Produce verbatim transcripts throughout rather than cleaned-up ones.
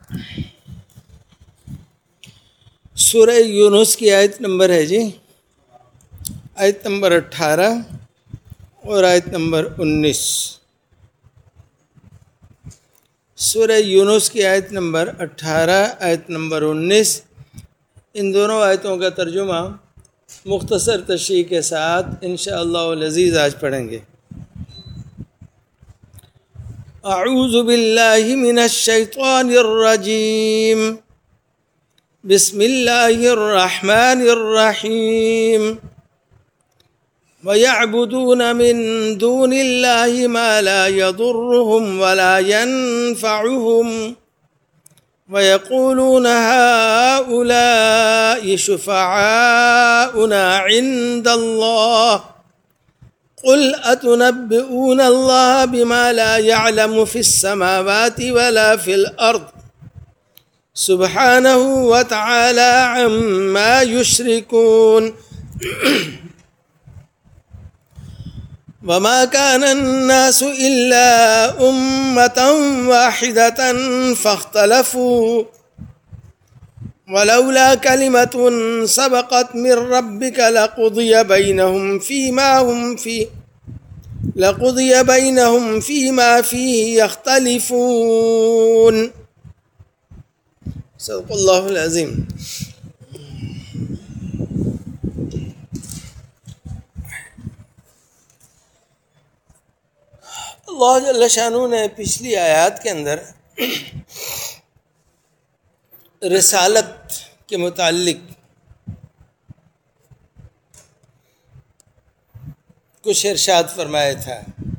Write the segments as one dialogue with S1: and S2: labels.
S1: سورہ یونس کی آیت نمبر ہے جی آیت نمبر اٹھارہ اور آیت نمبر انیس۔ سورہ یونس کی آیت نمبر اٹھارہ آیت نمبر انیس، ان دونوں آیتوں کا ترجمہ مختصر تشریح کے ساتھ انشاءاللہ العزیز آج پڑھیں گے۔ اعوذ باللہ من الشیطان الرجیم، بسم اللہ الرحمن الرحیم۔ وَيَعْبُدُونَ مِن دُونِ اللَّهِ مَا لَا يَضُرُّهُمْ وَلَا يَنفَعُهُمْ وَيَقُولُونَ هَؤُلَاءِ شُفَعَاؤُنَا عِندَ اللَّهِ قُلْ أَتُنَبِّئُونَ اللَّهَ بِمَا لَا يَعْلَمُ فِي السَّمَاوَاتِ وَلَا فِي الْأَرْضِ سُبْحَانَهُ وَتَعَالَى عَمَّا يُشْرِكُونَ۔ وَمَا كَانَ النَّاسُ إِلَّا أُمَّةً وَاحِدَةً فَاخْتَلَفُوا وَلَوْلَا كَلِمَةٌ سَبَقَتْ مِنْ رَبِّكَ لَقُضِيَ بَيْنَهُمْ فِيمَا هُمْ فِيهِ لَقُضِيَ بَيْنَهُمْ فِيمَا فِيهِ يَخْتَلِفُونَ۔ صدق اللہ العظیم۔ اللہ جل شانہ نے پچھلی آیات کے اندر رسالت کے متعلق کچھ ارشاد فرمایا تھا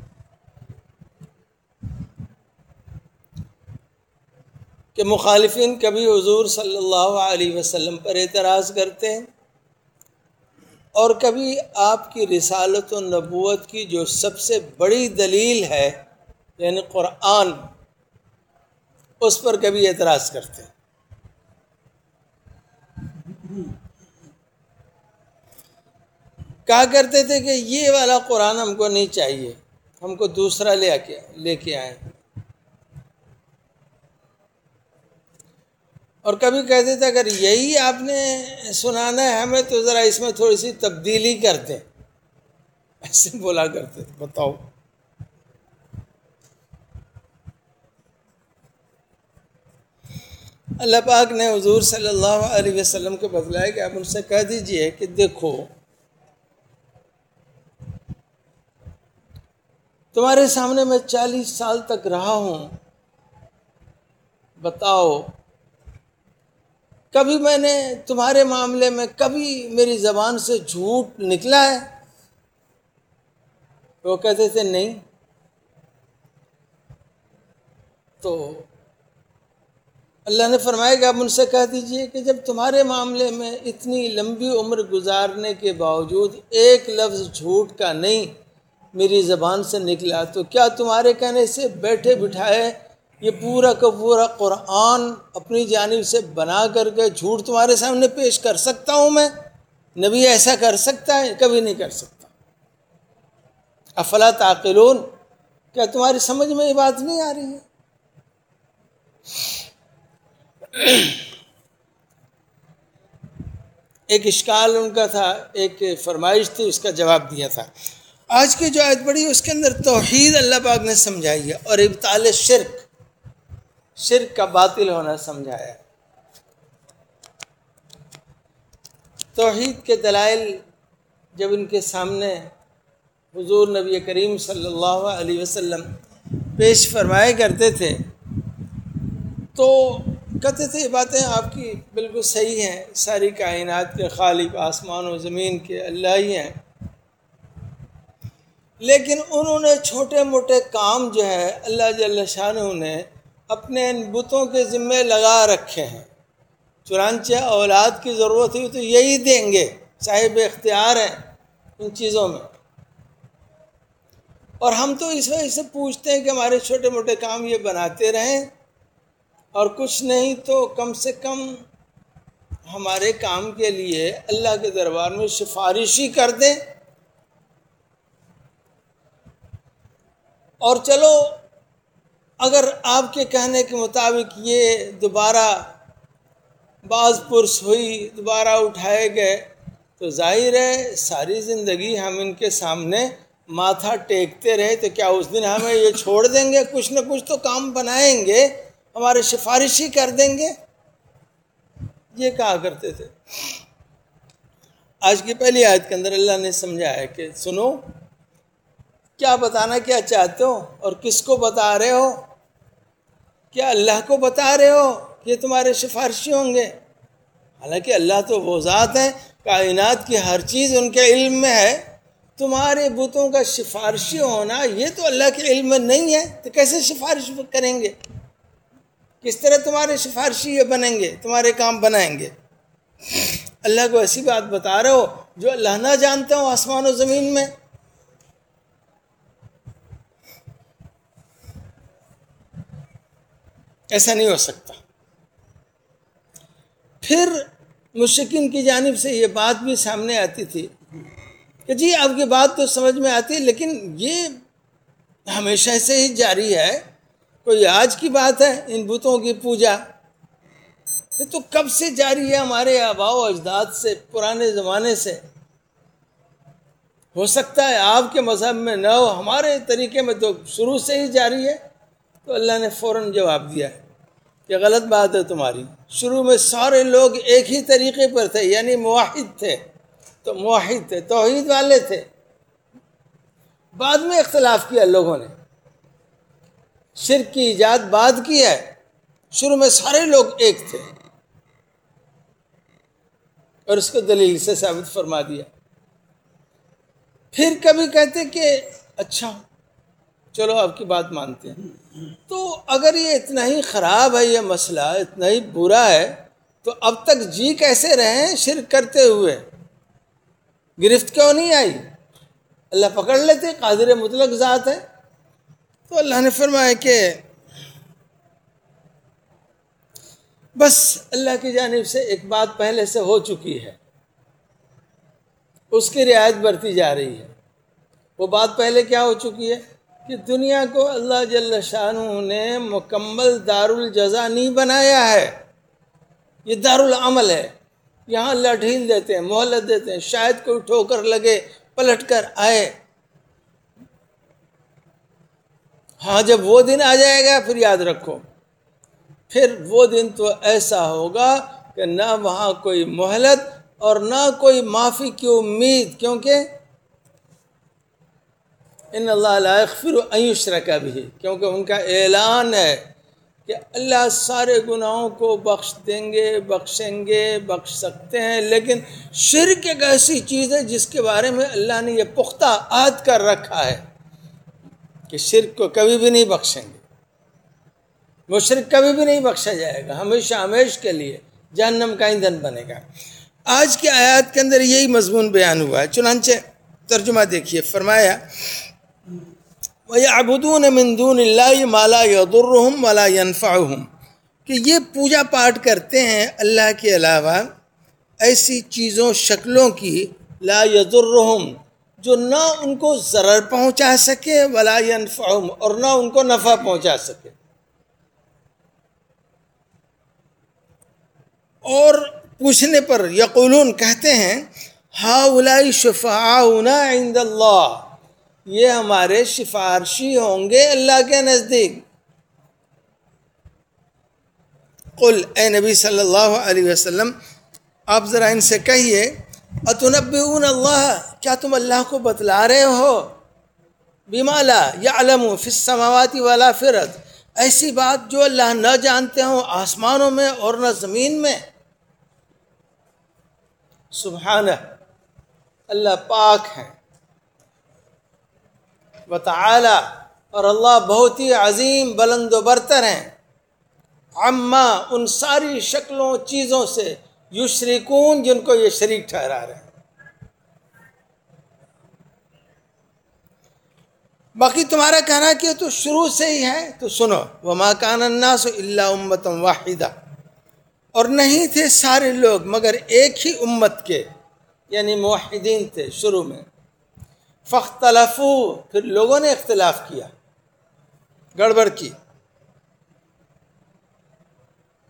S1: کہ مخالفین کبھی حضور صلی اللہ علیہ وسلم پر اعتراض کرتے ہیں اور کبھی آپ کی رسالت و نبوت کی جو سب سے بڑی دلیل ہے یعنی قرآن، اس پر کبھی اعتراض کرتے ہیں۔ کہا کرتے تھے کہ یہ والا قرآن ہم کو نہیں چاہیے، ہم کو دوسرا لے کے لے کے آئیں، اور کبھی کہتے تھے اگر یہی آپ نے سنانا ہے ہمیں تو ذرا اس میں تھوڑی سی تبدیلی کر دیں، ایسے بولا کرتے تھے۔ بتاؤ، اللہ پاک نے حضور صلی اللہ علیہ وسلم کو بتلایا کہ آپ ان سے کہہ دیجئے کہ دیکھو تمہارے سامنے میں چالیس سال تک رہا ہوں، بتاؤ کبھی میں نے تمہارے معاملے میں کبھی میری زبان سے جھوٹ نکلا ہے؟ وہ کہتے تھے نہیں۔ تو اللہ نے فرمایا کہ آپ ان سے کہہ دیجئے کہ جب تمہارے معاملے میں اتنی لمبی عمر گزارنے کے باوجود ایک لفظ جھوٹ کا نہیں میری زبان سے نکلا، تو کیا تمہارے کہنے سے بیٹھے بٹھائے یہ پورا کا پورا قرآن اپنی جانب سے بنا کر کے جھوٹ تمہارے سامنے پیش کر سکتا ہوں میں؟ نبی ایسا کر سکتا ہے؟ کبھی نہیں کر سکتا۔ افلا تعقلون، کیا تمہاری سمجھ میں یہ بات نہیں آ رہی ہے؟ ایک اشکال ان کا تھا، ایک فرمائش تھی، اس کا جواب دیا تھا۔ آج کی جو آیت پڑھی اس کے اندر توحید اللہ پاک نے سمجھائی ہے اور ابطال شرک، شرک کا باطل ہونا سمجھایا ہے۔ توحید کے دلائل جب ان کے سامنے حضور نبی کریم صلی اللہ علیہ وسلم پیش فرمائے کرتے تھے تو کہتے تھے یہ باتیں آپ کی بالکل صحیح ہیں، ساری کائنات کے خالق آسمان و زمین کے اللہ ہی ہیں، لیکن انہوں نے چھوٹے موٹے کام جو ہے اللہ جل شانہ نے اپنے ان بتوں کے ذمے لگا رکھے ہیں، چنانچہ اولاد کی ضرورت ہوئی تو یہی دیں گے، صاحب اختیار ہیں ان چیزوں میں، اور ہم تو اس وجہ سے پوچھتے ہیں کہ ہمارے چھوٹے موٹے کام یہ بناتے رہیں اور کچھ نہیں تو کم سے کم ہمارے کام کے لیے اللہ کے دربار میں سفارش ہی کر دیں، اور چلو اگر آپ کے کہنے کے مطابق یہ دوبارہ بعض پرس ہوئی، دوبارہ اٹھائے گئے، تو ظاہر ہے ساری زندگی ہم ان کے سامنے ماتھا ٹیکتے رہے تو کیا اس دن ہمیں یہ چھوڑ دیں گے؟ کچھ نہ کچھ تو کام بنائیں گے، ہمارے سفارشی کر دیں گے، یہ کہا کرتے تھے۔ آج کی پہلی آیت کے اندر اللہ نے سمجھایا کہ سنو، کیا بتانا کیا چاہتے ہو اور کس کو بتا رہے ہو؟ کیا اللہ کو بتا رہے ہو کہ یہ تمہارے سفارشی ہوں گے؟ حالانکہ اللہ تو وہ ذات ہے، کائنات کی ہر چیز ان کے علم میں ہے۔ تمہارے بتوں کا سفارشی ہونا یہ تو اللہ کے علم میں نہیں ہے، تو کیسے سفارش کریں گے؟ کس طرح تمہارے سفارشی یہ بنیں گے، تمہارے کام بنائیں گے؟ اللہ کو ایسی بات بتا رہے ہو جو اللہ نہ جانتے ہو آسمان و زمین میں۔ ایسا نہیں ہو سکتا۔ پھر مشرکین کی جانب سے یہ بات بھی سامنے آتی تھی کہ جی آپ کی بات تو سمجھ میں آتی ہے، لیکن یہ ہمیشہ سے ہی جاری ہے، کوئی آج کی بات ہے ان بتوں کی پوجا؟ یہ تو کب سے جاری ہے، ہمارے آباء و اجداد سے، پرانے زمانے سے۔ ہو سکتا ہے آپ کے مذہب میں نہ ہو، ہمارے طریقے میں تو شروع سے ہی جاری ہے۔ تو اللہ نے فوراً جواب دیا کہ غلط بات ہے تمہاری، شروع میں سارے لوگ ایک ہی طریقے پر تھے، یعنی موحد تھے، تو موحد تھے، توحید والے تھے۔ بعد میں اختلاف کیا لوگوں نے، شرک کی ایجاد بعد کی ہے، شروع میں سارے لوگ ایک تھے، اور اس کو دلیل سے ثابت فرما دیا۔ پھر کبھی کہتے کہ اچھا چلو آپ کی بات مانتے ہیں، تو اگر یہ اتنا ہی خراب ہے، یہ مسئلہ اتنا ہی برا ہے، تو اب تک جی کیسے رہے ہیں شرک کرتے ہوئے؟ گرفت کیوں نہیں آئی؟ اللہ پکڑ لیتے، قادر مطلق ذات ہے۔ تو اللہ نے فرمایا کہ بس اللہ کی جانب سے ایک بات پہلے سے ہو چکی ہے، اس کی رعایت برتی جا رہی ہے۔ وہ بات پہلے کیا ہو چکی ہے کہ دنیا کو اللہ جل شانہ نے مکمل دار الجزا نہیں بنایا ہے، یہ دار العمل ہے۔ یہاں اللہ ڈھیل دیتے ہیں، مہلت دیتے ہیں، شاید کوئی ٹھوکر لگے، پلٹ کر آئے۔ ہاں جب وہ دن آ جائے گا پھر یاد رکھو، پھر وہ دن تو ایسا ہوگا کہ نہ وہاں کوئی مہلت اور نہ کوئی معافی کی امید، کیونکہ ان اللہ لا یغفر ان یشرک بہ، کیونکہ ان کا اعلان ہے کہ اللہ سارے گناہوں کو بخش دیں گے، بخشیں گے، بخش سکتے ہیں، لیکن شرک ایک ایسی چیز ہے جس کے بارے میں اللہ نے یہ پختہ عہد کر رکھا ہے کہ شرک کو کبھی بھی نہیں بخشیں گے، مشرک کبھی بھی نہیں بخشا جائے گا، ہمیشہ ہمیش کے لیے جہنم کا ایندھن بنے گا۔ آج کی آیات کے اندر یہی مضمون بیان ہوا ہے، چنانچہ ترجمہ دیکھیے، فرمایا وَيَعْبُدُونَ مِن دُونِ اللَّهِ مَا لَا يَضُرُّهُمْ وَلَا يَنفَعُهُمْ، کہ یہ پوجا پاٹ کرتے ہیں اللہ کے علاوہ ایسی چیزوں شکلوں کی، لا يضرهم، جو نہ ان کو ضرر پہنچا سکے، ولا ينفعهم، اور نہ ان کو نفع پہنچا سکے۔ اور پوچھنے پر یقولون، کہتے ہیں، ہؤلاء شفعاؤنا عند اللہ، یہ ہمارے سفارشی ہوں گے اللہ کے نزدیک۔ قل، اے نبی صلی اللہ علیہ وسلم آپ ذرا ان سے کہیے، اتنبئون اللہ، کیا تم اللہ کو بتلا رہے ہو، بما لا یعلم فی السماوات ولا فی الارض، ایسی بات جو اللہ نہ جانتے ہوں آسمانوں میں اور نہ زمین میں۔ سبحانہ، اللہ پاک ہیں، وتعالی، اور اللہ بہت ہی عظیم، بلند و برتر ہیں، عما، ان ساری شکلوں چیزوں سے، یشرکون، جن کو یہ شریک ٹھہرا رہے ہیں۔ باقی تمہارا کہنا کہ تو شروع سے ہی ہے، تو سنو، وما کان الناس الا امۃ واحدہ، اور نہیں تھے سارے لوگ مگر ایک ہی امت کے، یعنی موحدین تھے شروع میں۔ فاختلفوا، پھر لوگوں نے اختلاف کیا، گڑبڑ کی،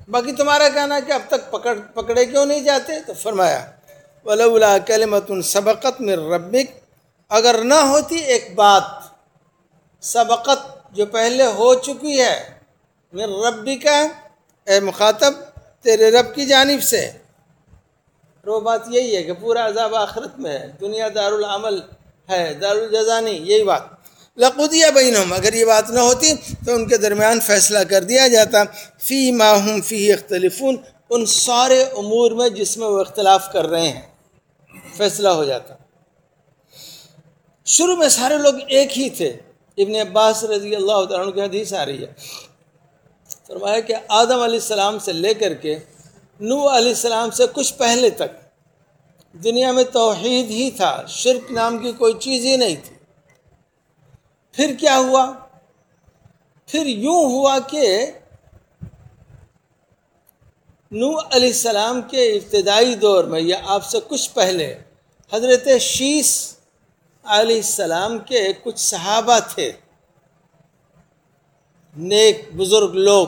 S1: باقی تمہارا کہنا کہ اب تک پکڑ پکڑے کیوں نہیں جاتے؟ تو فرمایا وَلَوْلَا كَلِمَةٌ سَبَقَتْ مِن رَبِّكَ، اگر نہ ہوتی ایک بات سبقت جو پہلے ہو چکی ہے، من ربک، اے مخاطب تیرے رب کی جانب سے. وہ بات یہی ہے کہ پورا عذاب آخرت میں ہے، دنیا دار العمل ہے، دار الجزا نہیں، یہی بات. لَقُضِيَ بَيْنَهُمْ، اگر یہ بات نہ ہوتی تو ان کے درمیان فیصلہ کر دیا جاتا. فِي مَا هُمْ فِيهِ يَخْتَلِفُونَ، ان سارے امور میں جس میں وہ اختلاف کر رہے ہیں فیصلہ ہو جاتا. شروع میں سارے لوگ ایک ہی تھے. ابن عباس رضی اللہ تعالیٰ عنہ کی حدیث آ رہی ہے، فرمایا کہ آدم علیہ السلام سے لے کر کے نوح علیہ السلام سے کچھ پہلے تک دنیا میں توحید ہی تھا، شرک نام کی کوئی چیز ہی نہیں تھی. پھر کیا ہوا؟ پھر یوں ہوا کہ نوح علیہ السلام کے ابتدائی دور میں یا آپ سے کچھ پہلے حضرت شیث علیہ السلام کے کچھ صحابہ تھے، نیک بزرگ لوگ.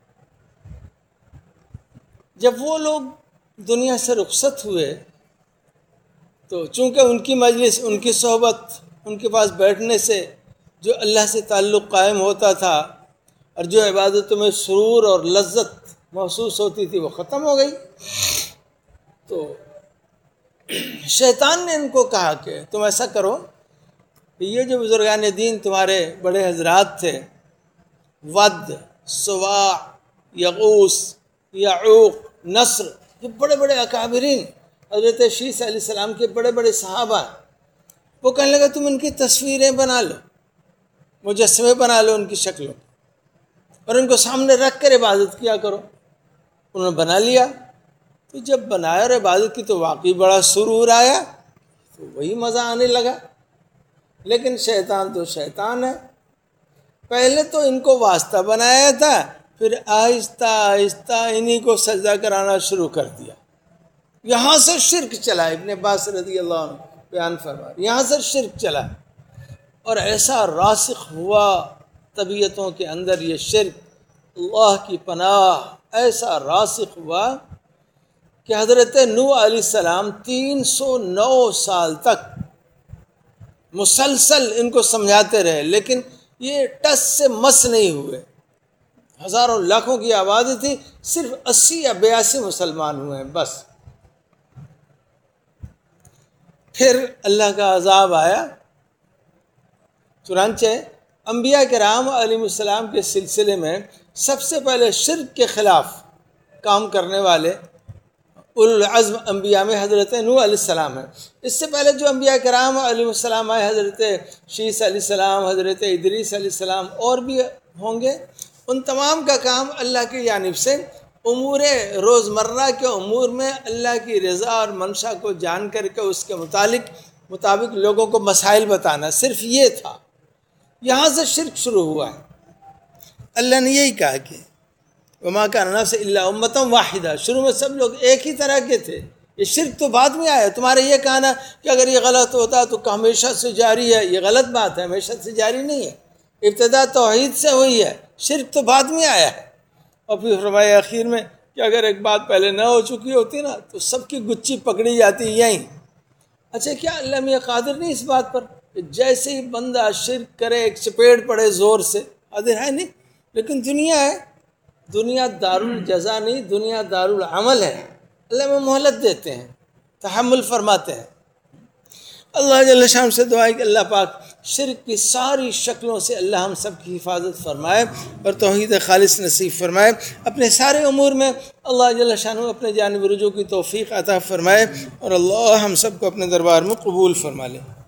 S1: جب وہ لوگ دنیا سے رخصت ہوئے تو چونکہ ان کی مجلس، ان کی صحبت، ان کے پاس بیٹھنے سے جو اللہ سے تعلق قائم ہوتا تھا اور جو عبادتوں میں سرور اور لذت محسوس ہوتی تھی وہ ختم ہو گئی. تو شیطان نے ان کو کہا کہ تم ایسا کرو کہ یہ جو بزرگان دین تمہارے بڑے حضرات تھے، ود، سواع، یغوث، یعوق، نصر، یہ بڑے بڑے اکابرین حضرت شیث علیہ السلام کے بڑے بڑے صحابہ، وہ کہنے لگا تم ان کی تصویریں بنا لو، مجسمے بنا لو ان کی شکلوں، اور ان کو سامنے رکھ کر عبادت کیا کرو. انہوں نے بنا لیا. تو جب بنایا اور عبادت کی تو واقعی بڑا سرور آیا، تو وہی مزہ آنے لگا. لیکن شیطان تو شیطان ہے، پہلے تو ان کو واسطہ بنایا تھا، پھر آہستہ آہستہ انہی کو سجدہ کرانا شروع کر دیا. یہاں سے شرک چلا. ابن عباس رضی اللہ عنہ بیان فرما، یہاں سے شرک چلا اور ایسا راسخ ہوا طبیعتوں کے اندر یہ شرک، اللہ کی پناہ، ایسا راسخ ہوا کہ حضرت نوح علیہ السلام تین سو نو سال تک مسلسل ان کو سمجھاتے رہے، لیکن یہ ٹس سے مس نہیں ہوئے. ہزاروں لاکھوں کی آبادی تھی، صرف اسی یا بیاسی مسلمان ہوئے ہیں بس. پھر اللہ کا عذاب آیا. چنانچہ انبیاء کرام علیہ السلام کے سلسلے میں سب سے پہلے شرک کے خلاف کام کرنے والے اولو العزم انبیاء میں حضرت نوح علیہ السلام ہے. اس سے پہلے جو انبیاء کرام علیہ السلام آئے، حضرت شیث علیہ السلام، حضرت ادریس علیہ السلام، اور بھی ہوں گے، ان تمام کا کام اللہ کی جانب سے امور روزمرہ کے امور میں اللہ کی رضا اور منشا کو جان کر کے اس کے متعلق مطابق لوگوں کو مسائل بتانا، صرف یہ تھا. یہاں سے شرک شروع ہوا ہے. اللہ نے یہی کہا کہ وَمَا كَانَ النَّاسُ إِلَّا أُمَّةً وَاحِدَةً، شروع میں سب لوگ ایک ہی طرح کے تھے. یہ شرک تو بعد میں آیا. تمہارا یہ کہنا کہ اگر یہ غلط ہوتا تو ہمیشہ سے جاری ہے، یہ غلط بات ہے، ہمیشہ سے جاری نہیں ہے. ابتدا توحید سے ہوئی ہے، شرک تو بعد میں آیا ہے. اور پھر فرمایا آخر میں کہ اگر ایک بات پہلے نہ ہو چکی ہوتی نا تو سب کی گچی پکڑی جاتی یہیں. اچھا کیا اللہ میں قادر نہیں اس بات پر کہ جیسے ہی بندہ شرک کرے ایک چپیڑ پڑے زور سے؟ قادر ہے نہیں. لیکن دنیا ہے، دنیا دار الجزا نہیں، دنیا دار العمل ہے. اللہ میں مہلت دیتے ہیں، تحمل فرماتے ہیں. اللہ جل شان سے دعا ہے کہ اللہ پاک شرک کی ساری شکلوں سے اللہ ہم سب کی حفاظت فرمائے اور توحید خالص نصیب فرمائے. اپنے سارے امور میں اللہ جل شانہ اپنے جانب رجوع کی توفیق عطا فرمائے اور اللہ ہم سب کو اپنے دربار میں قبول فرما لے.